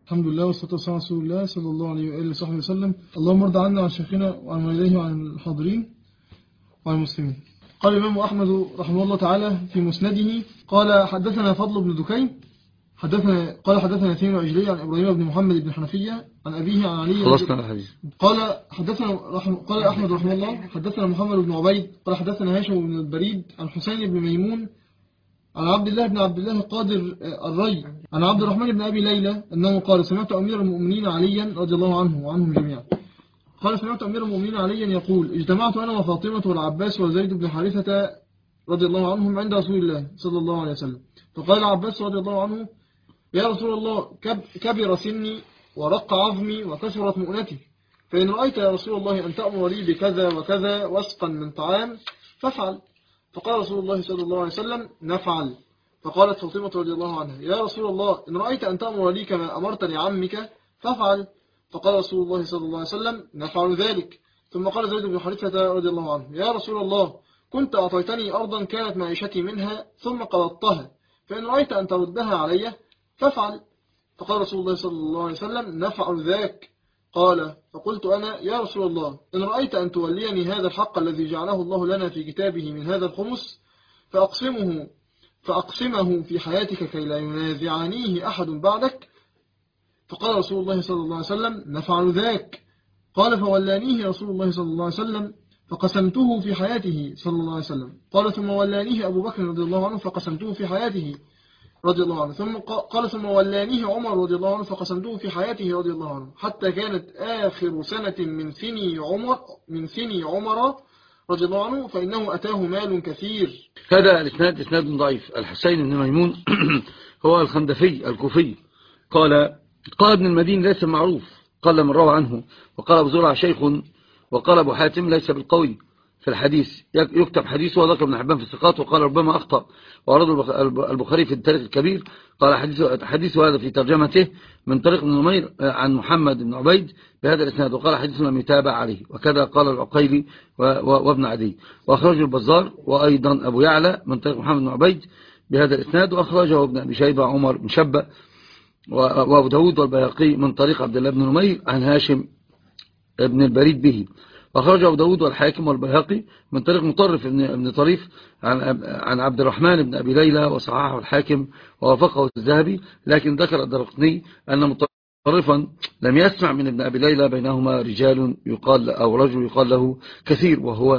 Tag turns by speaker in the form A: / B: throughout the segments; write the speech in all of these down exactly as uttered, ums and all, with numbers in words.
A: الحمد لله والصلاة والسلام على رسول الله صلى الله عليه وآله وصحبه وسلم. اللهم ارض عنا وعن شيخنا وعن والديه وعن الحاضرين وعن المسلمين. قال الإمام أحمد رحمه الله تعالى في مسنده قال حدثنا فضل بن دكين حدثنا قال حدثنا تيمية العجلي عن إبراهيم بن محمد بن حنفية عن أبيه عن علي.
B: خلصنا الحديث.
A: قال حدثنا رحم قال أحمد رحمه الله حدثنا محمد بن عبيد قال حدثنا هاشم بن البريد عن حسين بن ميمون عن عبد الله بن عبد الله قادر الري عن عبد الرحمن بن أبي ليلى أنه قال سمعت أمير المؤمنين عليا رضي الله عنه وعنهم جميعا قال سمعت أمير المؤمنين عليا يقول اجتمعت أنا وفاطمة والعباس وزيد بن حارثة رضي الله عنهم عند رسول الله صلى الله عليه وسلم. فقال العباس رضي الله عنه يا رسول الله كبر سني ورق عظمي وكثرت مؤنتي، فإن رأيت يا رسول الله أن تأمر لي بكذا وكذا وسقا من طعام فافعل. فقال رسول الله صلى الله عليه وسلم نفعل. فقالت فاطمة رضي الله عنها يا رسول الله إن رأيت أن تأمر لي كما أمرت لعمك فافعل. فقال رسول الله صلى الله عليه وسلم نفعل ذلك. ثم قال زيد بن حارثة رضي الله عنه يا رسول الله كنت أعطيتني أرضا كانت معيشتي منها ثم قبضتها، فإن رأيت أن تردها علي فافعل. فقال رسول الله صلى الله عليه وسلم نفعل ذاك. قال فقلت أنا يا رسول الله إن رأيت أن توليني هذا الحق الذي جعله الله لنا في كتابه من هذا الخمس فأقسمه فأقسمه في حياتك كي لا ينازعنيه أحد بعدك. فقال رسول الله صلى الله عليه وسلم نفعل ذاك. قال فولانيه رسول الله صلى الله عليه وسلم فقسمته في حياته صلى الله عليه وسلم. قال ثم ولانيه أبو بكر رضي الله عنه فقسمته في حياته رضي الله عنه. ثم قال ثم ولانيه عمر رضي الله عنه فقسمته في حياته رضي الله عنه، حتى كانت آخر سنة من سني عمر من سني عمر رضي الله عنه فإنه أتاه مال كثير.
B: هذا الإسناد إسناد ضعيف. الحسين بن ميمون هو الخندفي الكوفي قال قال ابن المدين ليس معروف، قال من روى عنه. وقال أبو زرع شيخ. وقال أبو حاتم ليس بالقوي في الحديث، يكتب حديثه. وذكر ابن حبان في الثقات وقال ربما أخطأ. وأراد البخاري في التاريخ الكبير قال حديثه, حديثه هذا في ترجمته من طريق ابن نمير عن محمد بن عبيد بهذا الإسناد، وقال حديثه لم يتابع عليه. وكذا قال العقيلي وابن عدي. وأخرجه البزار وأيضا أبو يعلى من طريق محمد بن عبيد بهذا الإسناد. وأخرجه ابن أبي شيبة عمر بن شبة وأبو داود والبيهقي من طريق عبد الله بن نمير عن هاشم ابن البريد به. وأخرجه أبو داود والحاكم والبيهقي من طريق مطرف ابن طريف عن عن عبد الرحمن بن أبي ليلى وصححه الحاكم ووافقه الذهبي. لكن ذكر الدرقطني أن مطرفا لم يسمع من ابن أبي ليلى بينهما رجال يقال أو رجل يقال له كثير وهو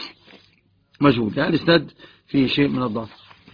B: مجهول، يعني اسناد فيه شيء من الضعف.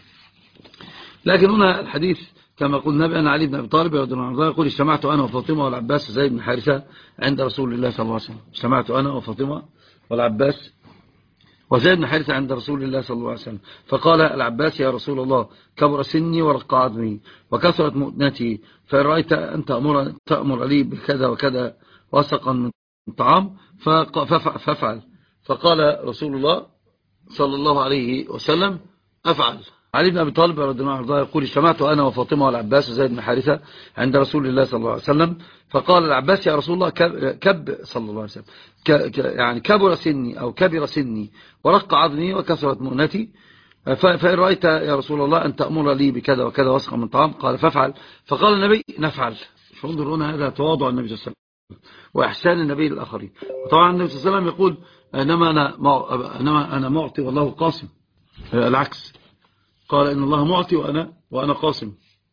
B: لكن هنا الحديث كما قلنا بأن علي بن أبي طالب رضي الله عنه يقول اجتمعت أنا وفاطمة والعباس وزيد بن حارثة عند رسول الله صلى الله عليه وسلم. اجتمعت أنا وفاطمة والعباس وزيد بن حارثة عند رسول الله صلى الله عليه وسلم. فقال العباس يا رسول الله كبر سني ورق عظمي وكثرت مؤنتي، فإن رأيت أن تأمر, تأمر لي بكذا وكذا وسقا من طعام فافعل. فقال رسول الله صلى الله عليه وسلم أفعل. علي بن أبي طالب رضي الله عنه يقول اجتمعت أنا وفاطمة والعباس وزيد بن حارثة عند رسول الله صلى الله عليه وسلم. فقال العباس يا رسول الله كب صلى الله عليه وسلم يعني كبر سني أو كبر سني ورق عظمي وكثرت مؤنتي، فإن رأيت يا رسول الله أن تأمر لي بكذا وكذا وسقا من طعام قال فافعل. فقال النبي نفعل. فانظرون هذا تواضع النبي صلى الله عليه وسلم وإحسان النبي للآخرين. وطبعا النبي صلى الله عليه وسلم يقول إنما أنا, إنما أنا معطي والله قاسم، العكس قال إن الله معطي وأنا, وأنا قاسم.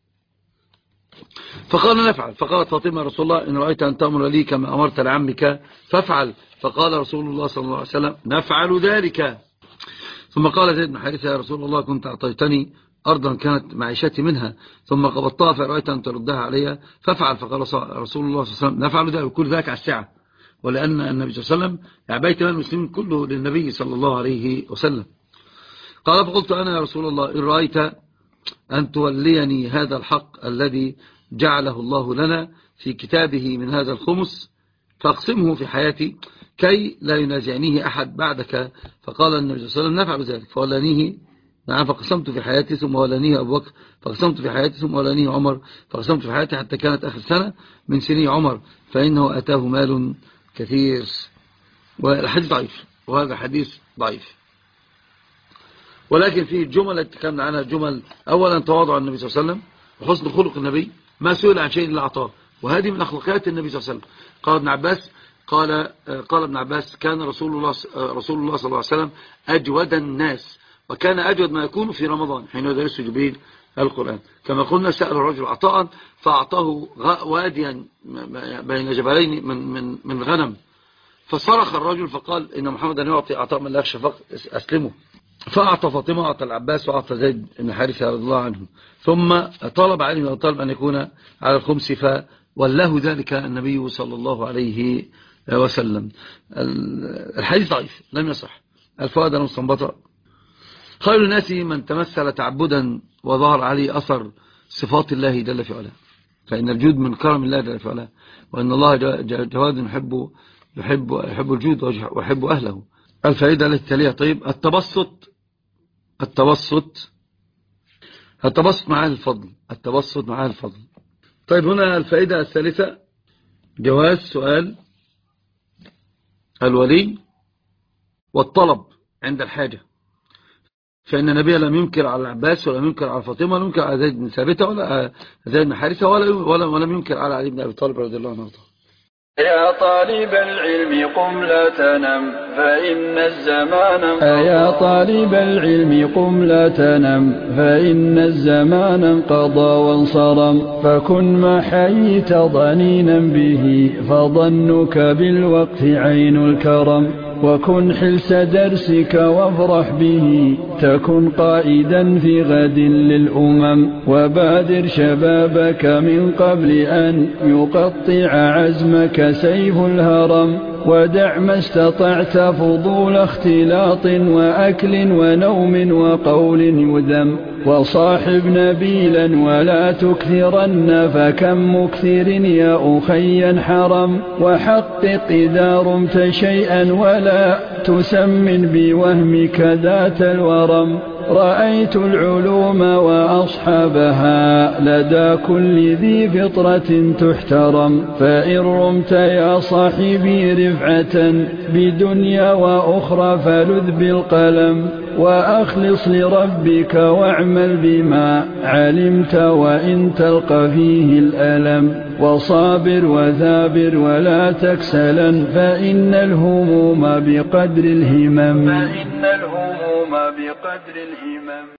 B: فقال نفعل. فقالت فاطمة يا رسول الله إن رأيت أن تأمر لي كما أمرت لعمك فافعل. فقال رسول الله صلى الله عليه وسلم نفعل ذلك. ثم قال زيد بن حارثة يا رسول الله كنت أعطيتني أرضا كانت معيشتي منها ثم قبضتها فرأيت أن تردها علي فافعل. فقال رسول الله صلى الله عليه وسلم نفعل ذلك. وكل ذلك على السعة، ولأن النبي صلى الله عليه وسلم يعني بيت مال المسلمين كله للنبي صلى الله عليه وسلم. قال فقلت أنا يا رسول الله إن رأيت أن توليني هذا الحق الذي جعله الله لنا في كتابه من هذا الخمس فاقسمه في حياتي كي لا ينازعنيه أحد بعدك. فقال النبي صلى الله عليه وسلم نفعل ذلك. فولانيه نعم فقسمت في حياتي ثم ولانيه أبو بكر فقسمت في حياتي ثم ولانيه عمر فقسمت في حياتي حتى كانت آخر سنة من سني عمر فإنه أتاه مال كثير. والحديث ضعيف، وهذا حديث ضعيف، ولكن فيه الجمل التي كان عنها جمل. أولا تواضع النبي صلى الله عليه وسلم وحسن خلق النبي، ما سئل عن شيء إلا أعطاه. وهذه من أخلاقيات النبي صلى الله عليه وسلم. قال ابن عباس قال قال ابن عباس كان رسول الله رسول الله صلى الله عليه وسلم أجود الناس، وكان أجود ما يكون في رمضان حين يدرس جبريل القرآن. كما قلنا سأل الرجل عطاء فأعطاه واديا بين جبلين من من من غنم، فصرخ الرجل فقال إن محمدا يعطي عطاء من لا يخشى فقر أسلمه. فأعطى فاطمة وأعطى العباس وأعطى زيد بن حارثة رضي الله عنه، ثم طلب عليه وطلب أن يكون على الخمس فولاه ذلك النبي صلى الله عليه وسلم. الحديث ضعيف لم يصح. الفوائد المستنبطة: خير الناس من تمثل تعبدا وظهر عليه أثر صفات الله جل في علاه، فإن الجود من كرم الله جل في علاه، وإن الله جواد يحب يحب يحب الجود ويحب أهله. الفائدة التي تليها: طيب التبسط التبسط التبسط مع الفضل التبسط مع الفضل. طيب هنا الفائدة الثالثة: جواز سؤال الولي والطلب عند الحاجة، فإن النبي لم ينكر على العباس ولا ينكر على فاطمة ولا ينكر على زيد بن ثابتة ولا زيد بن حارثة ولا ولم ينكر على علي بن أبي طالب رضي الله عنه.
C: يا طالب العلم قم لا تنم فإن الزمان انقضى. يا طالب العلم قم لا تنم فإن الزمان انقضى وانصرم، فكن ما حييت ضنينا به فظنك بالوقت عين الكرم، وكن حلس درسك وافرح به تكن قائدا في غد للأمم، وبادر شبابك من قبل أن يقطع عزمك سيف الهرم، ودع ما استطعت فضول اختلاط وأكل ونوم وقول يذم، وصاحب نبيلا ولا تكثرن فكم مكثر يا أخي حرم، وحقق إذا رمت شيئا ولا تسمن بوهمك ذات الورم، رأيت العلوم وأصحابها لدى كل ذي فطرة تحترم، فإن رمت يا صاحبي رفعة بدنيا وأخرى فلذ بالقلم، وأخلص لربك واعمل بما علمت وإن تلقى فيه الألم، وصابر وثابر ولا تكسلا فإن الهموم بقدر الهمم فإن الهموم بقدر الهمم.